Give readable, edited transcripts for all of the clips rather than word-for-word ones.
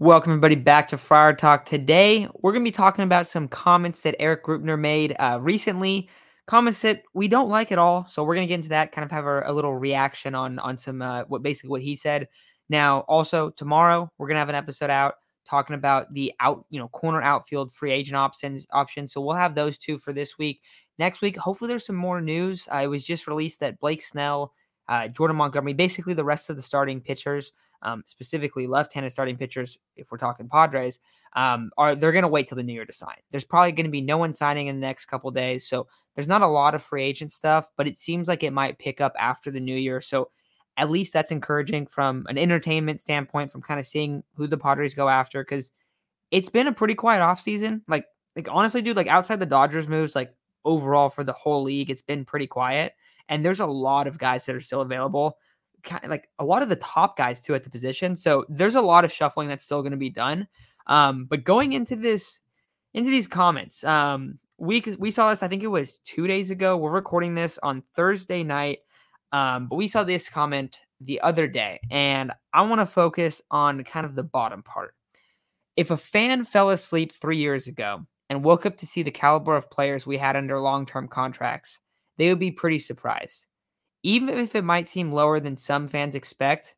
Welcome, everybody, back to Friar Talk. Today, we're going to be talking about some comments that Eric Greupner made recently. Comments that we don't like at all. So we're going to get into that, kind of have a little reaction on some what he said. Now, also tomorrow, we're going to have an episode out talking about the corner outfield free agent options. So we'll have those two for this week. Next week, hopefully, there's some more news. It was just released that Blake Snell, Jordan Montgomery, basically the rest of the starting pitchers. Specifically left-handed starting pitchers, if we're talking Padres, they're going to wait till the new year to sign. There's probably going to be no one signing in the next couple of days, so there's not a lot of free agent stuff, but it seems like it might pick up after the new year. So at least that's encouraging from an entertainment standpoint, from kind of seeing who the Padres go after, because it's been a pretty quiet offseason. Like honestly, dude, like outside the Dodgers moves, like overall for the whole league, it's been pretty quiet, and there's a lot of guys that are still available. Kind of like a lot of the top guys too at the position. So there's a lot of shuffling that's still going to be done. But going into these comments, we saw this, I think it was 2 days ago. We're recording this on Thursday night. But we saw this comment the other day, and I want to focus on kind of the bottom part. If a fan fell asleep 3 years ago and woke up to see the caliber of players we had under long-term contracts, they would be pretty surprised. Even if it might seem lower than some fans expect,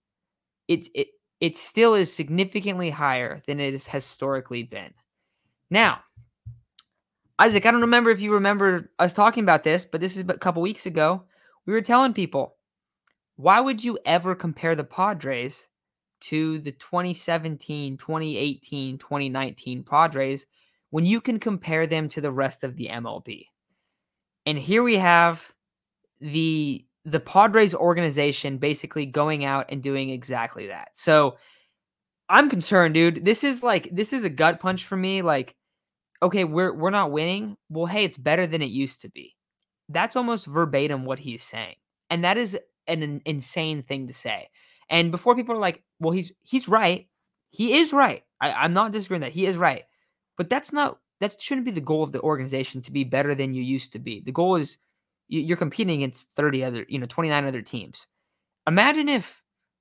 it still is significantly higher than it has historically been. Now, Isaac, I don't remember if you remember us talking about this, but this is a couple weeks ago. We were telling people, why would you ever compare the Padres to the 2017, 2018, 2019 Padres when you can compare them to the rest of the MLB? And here we have the Padres organization basically going out and doing exactly that. So I'm concerned, dude. This is a gut punch for me. Like, okay, we're not winning. Well, hey, it's better than it used to be. That's almost verbatim what he's saying. And that is an insane thing to say. And before people are like, well, he's right. He is right. I'm not disagreeing that he is right. But that shouldn't be the goal of the organization, to be better than you used to be. The goal is you're competing against 29 other teams. Imagine if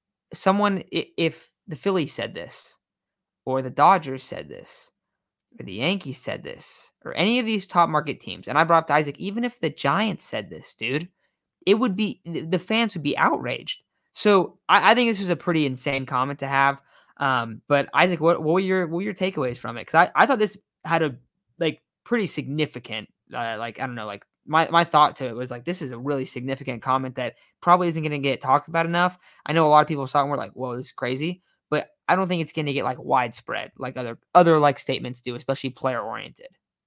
if the Phillies said this, or the Dodgers said this, or the Yankees said this, or any of these top market teams. And I brought up to Isaac, even if the Giants said this, dude, the fans would be outraged. So I think this is a pretty insane comment to have. But Isaac, what were your takeaways from it? Because I thought this had a pretty significant, I don't know, my thought to it was like, this is a really significant comment that probably isn't going to get talked about enough. I know a lot of people saw it and were like, whoa, this is crazy. But I don't think it's going to get widespread like other statements do, especially player oriented.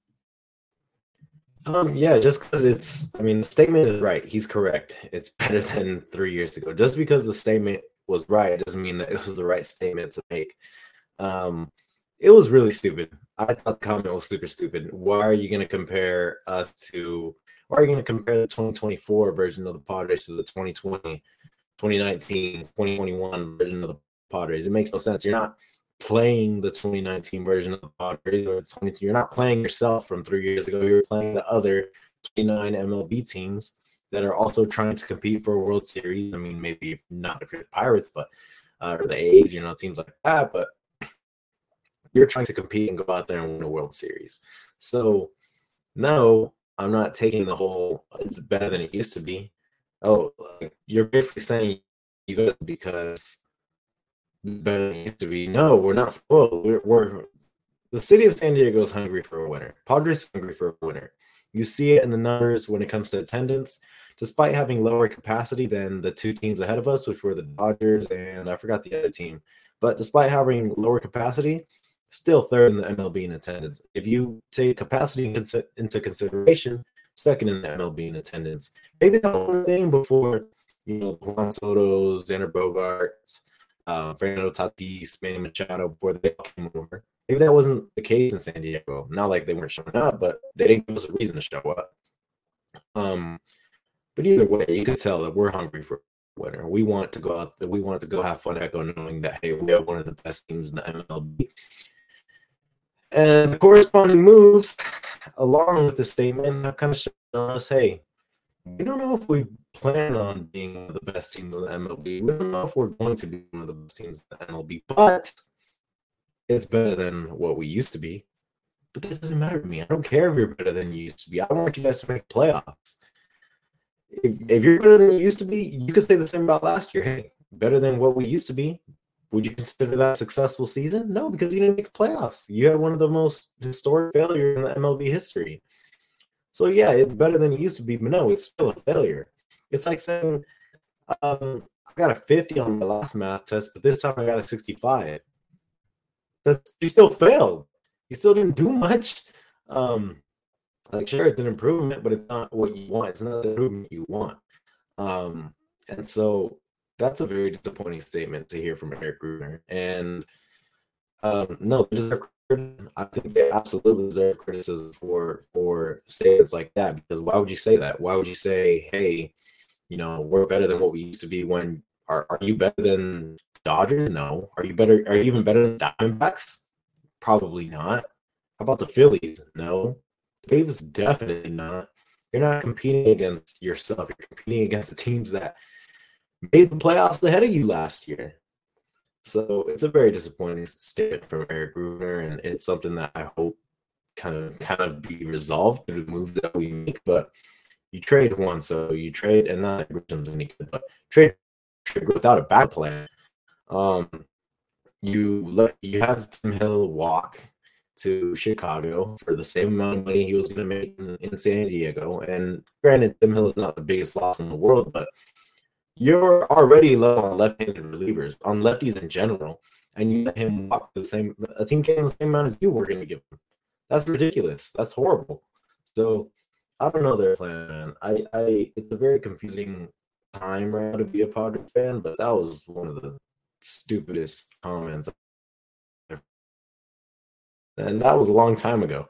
Yeah, just because the statement is right. He's correct. It's better than 3 years ago. Just because the statement was right doesn't mean that it was the right statement to make. It was really stupid. I thought the comment was super stupid. Why are you going to compare the 2024 version of the Padres to the 2020, 2019, 2021 version of the Padres? It makes no sense. You're not playing the 2019 version of the Padres, or you're not playing yourself from 3 years ago. You're playing the other 29 MLB teams that are also trying to compete for a World Series. I mean, maybe not if you're the Pirates, but or the A's, teams like that. But you're trying to compete and go out there and win a World Series. So, no, I'm not taking the whole it's better than it used to be. Oh, you're basically saying you guys because better than it used to be. No, we're not spoiled. We're the city of San Diego is hungry for a winner. Padres are hungry for a winner. You see it in the numbers when it comes to attendance. Despite having lower capacity than the two teams ahead of us, which were the Dodgers and I forgot the other team, but despite having lower capacity, still third in the MLB in attendance. If you take capacity into consideration, second in the MLB in attendance. Maybe that was the thing before, Juan Soto, Xander Bogaerts, Fernando Tatis, Manny Machado, before they came over. Maybe that wasn't the case in San Diego. Not like they weren't showing up, but they didn't give us a reason to show up. But either way, you could tell that we're hungry for a winner. We want to go out there. We want to go have fun, Echo, knowing that, hey, we are one of the best teams in the MLB. And the corresponding moves, along with the statement, have kind of shown us, hey, we don't know if we plan on being one of the best teams in the MLB. We don't know if we're going to be one of the best teams in the MLB. But it's better than what we used to be. But that doesn't matter to me. I don't care if you're better than you used to be. I want you guys to make playoffs. If you're better than you used to be, you could say the same about last year. Hey, better than what we used to be. Would you consider that a successful season? No, because you didn't make the playoffs. You had one of the most historic failures in the MLB history. So yeah, it's better than it used to be, but no, it's still a failure. It's like saying, I got a 50 on my last math test, but this time I got a 65. You still failed. You still didn't do much. Like sure, it's an improvement, but it's not what you want. It's not the improvement you want. And so that's a very disappointing statement to hear from Eric Grubner. And no, I think they absolutely deserve criticism for statements like that. Because why would you say that? Why would you say, hey, we're better than what we used to be? When are you better than Dodgers? No. Are you even better than Diamondbacks? Probably not. How about the Phillies? No. The Braves definitely not. You're not competing against yourself. You're competing against the teams that made the playoffs ahead of you last year. So it's a very disappointing statement from Eric Grubner, and it's something that I hope kind of be resolved through the move that we make. But you trade one, so you trade, and not Grisham's any good, but trade without a back plan. You have Tim Hill walk to Chicago for the same amount of money he was going to make in San Diego. And granted, Tim Hill is not the biggest loss in the world, but you're already low on left-handed relievers, on lefties in general, and you let him walk a team getting the same amount as you were going to give him. That's ridiculous. That's horrible. So I don't know their plan, man. It's a very confusing time right now to be a Padres fan, but that was one of the stupidest comments. And that was a long time ago.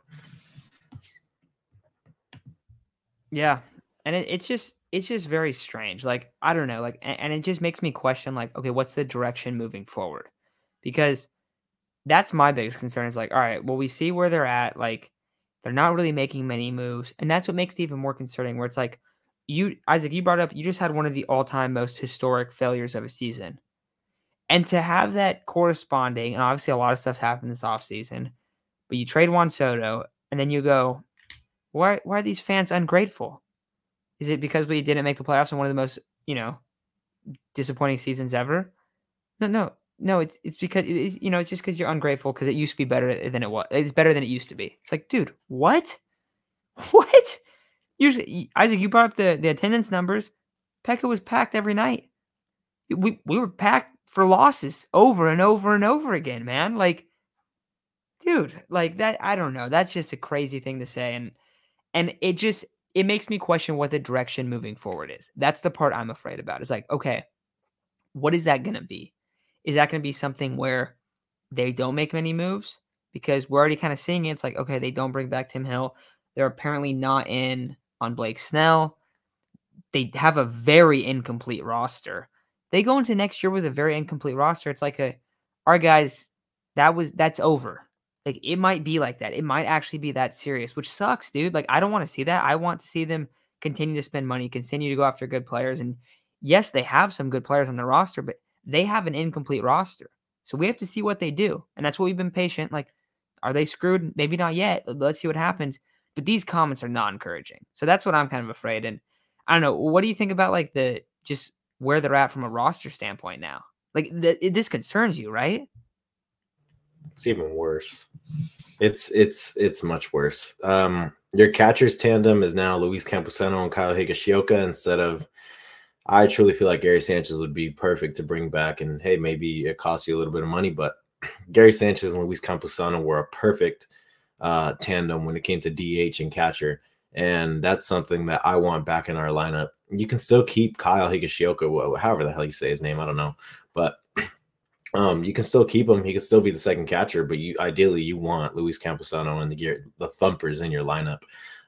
Yeah. And it's just very strange. Like, I don't know, like, and it just makes me question, like, okay, what's the direction moving forward? Because that's my biggest concern is like, all right, well, we see where they're at. Like, they're not really making many moves. And that's what makes it even more concerning, where it's like, Isaac, you brought up, you just had one of the all-time most historic failures of a season. And to have that corresponding, and obviously a lot of stuff's happened this offseason, but you trade Juan Soto, and then you go, why are these fans ungrateful? Is it because we didn't make the playoffs in one of the most, disappointing seasons ever? No. It's because it's just because you're ungrateful because it used to be better than it was. It's better than it used to be. It's like, dude, what? What? Usually, Isaac, you brought up the attendance numbers. Pekka was packed every night. We were packed for losses over and over and over again, man. Like, dude, like that. I don't know. That's just a crazy thing to say, and it makes me question what the direction moving forward is. That's the part I'm afraid about. It's like, okay, what is that going to be? Is that going to be something where they don't make many moves? Because we're already kind of seeing it. It's like, okay, they don't bring back Tim Hill. They're apparently not in on Blake Snell. They have a very incomplete roster. They go into next year with a very incomplete roster. It's like our guys, that's over. Like, it might be like that. It might actually be that serious, which sucks, dude. Like, I don't want to see that. I want to see them continue to spend money, continue to go after good players. And yes, they have some good players on the roster, but they have an incomplete roster. So we have to see what they do. And that's what we've been patient. Like, are they screwed? Maybe not yet. Let's see what happens. But these comments are not encouraging. So that's what I'm kind of afraid. And I don't know. What do you think about like just where they're at from a roster standpoint now? Like, this concerns you, right? It's even worse. It's much worse. Your catchers tandem is now Luis Campusano and Kyle Higashioka instead of. I truly feel like Gary Sanchez would be perfect to bring back, and hey, maybe it costs you a little bit of money, but Gary Sanchez and Luis Campusano were a perfect tandem when it came to DH and catcher, and that's something that I want back in our lineup. You can still keep Kyle Higashioka, however the hell you say his name, I don't know, but you can still keep him. He can still be the second catcher, but ideally you want Luis Campusano and the Thumpers in your lineup,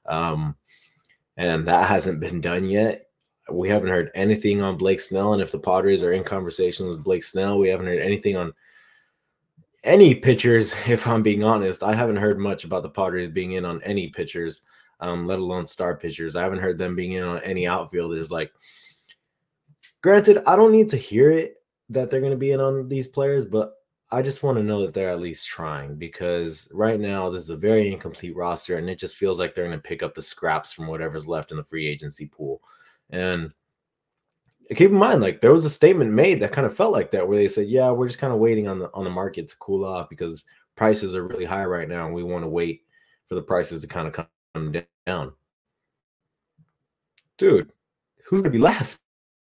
and that hasn't been done yet. We haven't heard anything on Blake Snell, and if the Padres are in conversation with Blake Snell, we haven't heard anything on any pitchers. If I'm being honest, I haven't heard much about the Padres being in on any pitchers, let alone star pitchers. I haven't heard them being in on any outfielders. Like, granted, I don't need to hear it that they're going to be in on these players, but I just want to know that they're at least trying, because right now this is a very incomplete roster and it just feels like they're going to pick up the scraps from whatever's left in the free agency pool. And keep in mind, like, there was a statement made that kind of felt like that, where they said, yeah, we're just kind of waiting on the market to cool off because prices are really high right now and we want to wait for the prices to kind of come down. Dude, who's going to be left?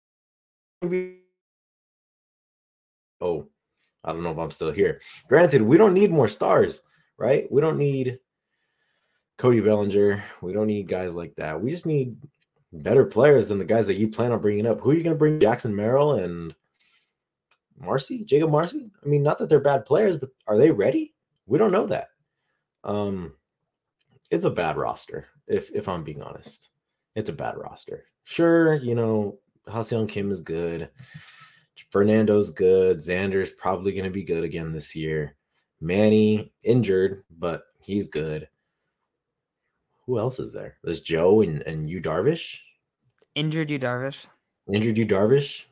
Oh, I don't know if I'm still here. Granted, we don't need more stars, right? We don't need Cody Bellinger. We don't need guys like that. We just need better players than the guys that you plan on bringing up. Who are you going to bring? Jackson Merrill and Jacob Marcy? I mean, not that they're bad players, but are they ready? We don't know that. It's a bad roster, if I'm being honest. It's a bad roster. Sure, Ha-Seong Kim is good. Fernando's good. Xander's probably going to be good again this year. Manny injured, but he's good. Who else is there? There's Joe and Yu Darvish. Injured Yu Darvish. Injured Yu Darvish.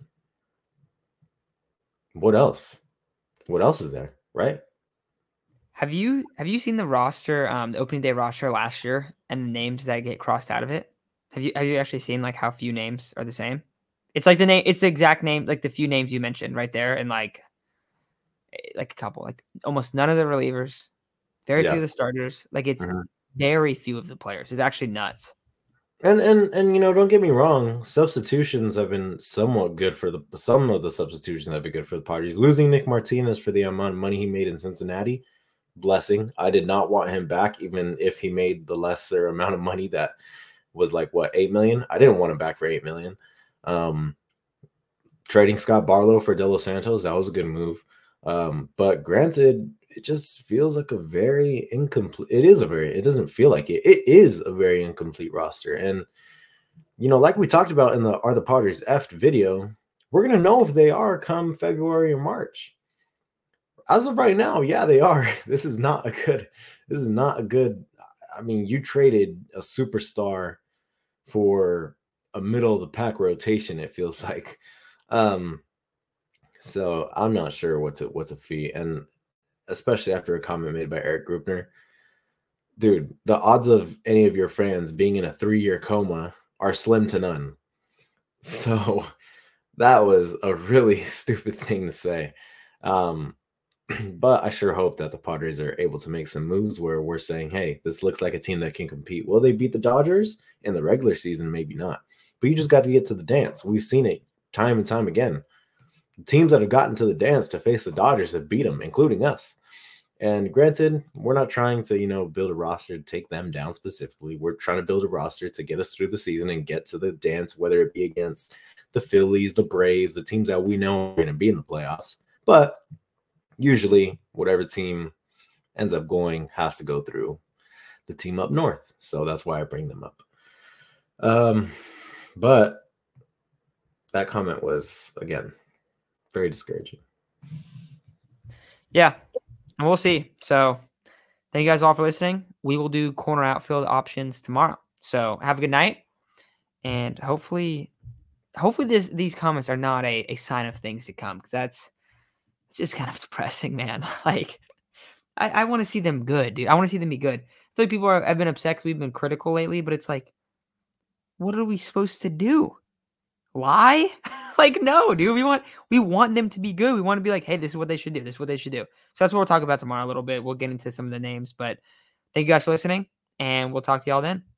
What else? What else is there? Right? Have you seen the roster, the opening day roster last year, and the names that get crossed out of it? Have you actually seen like how few names are the same? It's like it's the exact name, like the few names you mentioned right there, and like a couple, like almost none of the relievers, very few of the starters. Like it's very few of the players. It's actually nuts. And don't get me wrong, substitutions have been somewhat good for some of the substitutions have been good for the Padres. Losing Nick Martinez for the amount of money he made in Cincinnati, blessing. I did not want him back, even if he made the lesser amount of money that was like what, $8 million. I didn't want him back for $8 million. Trading Scott Barlow for De Los Santos, that was a good move. But granted, it just feels like a very incomplete. It doesn't feel like it. It is a very incomplete roster. And, like we talked about in the Are the Padres Effed video, we're going to know if they are come February or March. As of right now, yeah, they are. This is not a good. I mean, you traded a superstar for a middle of the pack rotation, it feels like. So I'm not sure what's a fee. And especially after a comment made by Eric Grupner, dude, the odds of any of your fans being in a 3-year coma are slim to none. So that was a really stupid thing to say. But I sure hope that the Padres are able to make some moves where we're saying, hey, this looks like a team that can compete. Will they beat the Dodgers in the regular season? Maybe not. But you just got to get to the dance. We've seen it time and time again. The teams that have gotten to the dance to face the Dodgers have beat them, including us. And granted, we're not trying to, build a roster to take them down specifically. We're trying to build a roster to get us through the season and get to the dance, whether it be against the Phillies, the Braves, the teams that we know are going to be in the playoffs. But usually, whatever team ends up going has to go through the team up north. So that's why I bring them up. But that comment was, again, very discouraging. Yeah, and we'll see. So thank you guys all for listening. We will do corner outfield options tomorrow. So have a good night. And hopefully these comments are not a sign of things to come, because it's just kind of depressing, man. Like, I want to see them good, dude. I want to see them be good. I feel like people have been upset because we've been critical lately, but it's like, what are we supposed to do? Lie? Like, no, dude. We want them to be good. We want to be like, hey, this is what they should do. This is what they should do. So that's what we'll talk about tomorrow a little bit. We'll get into some of the names, but thank you guys for listening, and we'll talk to y'all then.